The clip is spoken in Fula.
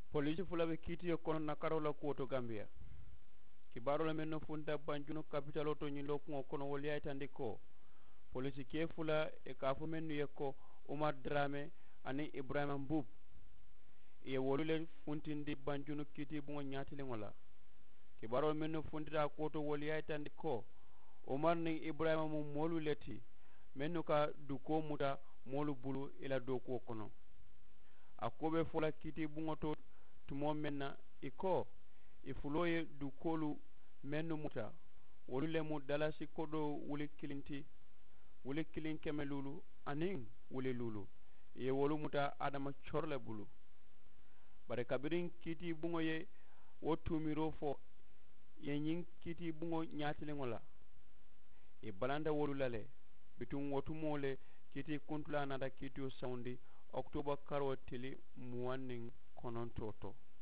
Polisi fula be kiitiyo kono nakaro la kuwoto Gambia kibaro la menno funta banjuno capitalo to nyilo kuŋo kono wol yaytandi ko polisi ke fula e kafo mennu ye ko Umar Drame ani Ibrahima Mbub ye wolule funtindi banjuno kiiti buŋo ñaatiliŋo la kibaro menno funtita kuwoto wol yaytandi ko Umar ni Ibrahima mu moolu leti mennu ka duko muta moolu bulu ila dokuwo kono a ko be fula kiiti buŋo to tumo menna iko ifulo ye dukolu mennu muta wolu le mu dalasi kodo wuli kilin keme lulu anin wuli lulu ye wolu muta adama corle bulu bare kabirin kiti bungo ye wo tumiro fo ye nyin kiti bungo ñaatiliŋo la e balanda wolu lale bitun wotu mole kiti kuntula nada kitiyo saundi october karo tili muwannin kononto to